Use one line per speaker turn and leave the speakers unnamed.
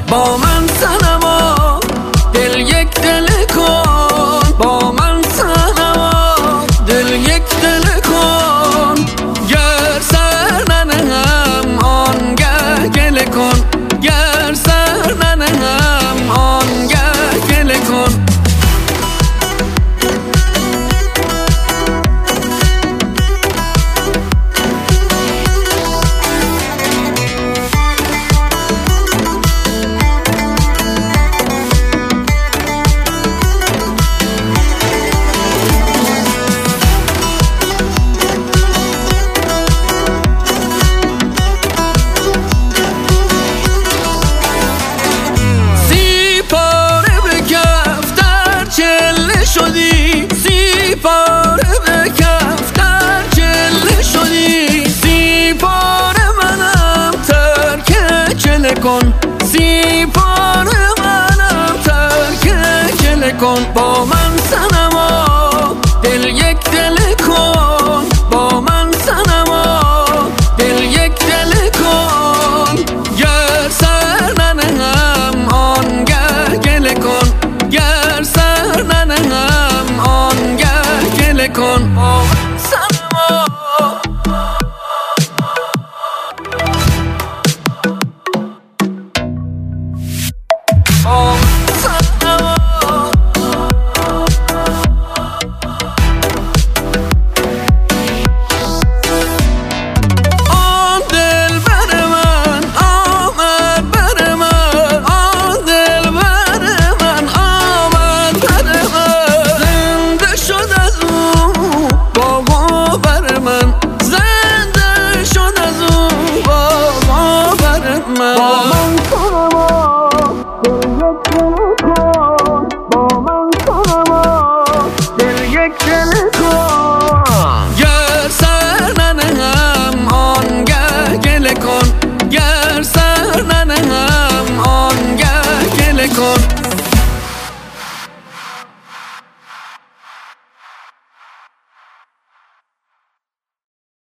با من صنما دل یک دل کن، با من صنما دل یک دل کن. گر سر ننهم آنگه گله کن، گر سر ننهم آنگه گله کن. سی پاره به کف در چله شدی، سی پاره منم ترک چله کن، سی پاره منم ترک چله کن. با من صنما دل یک دل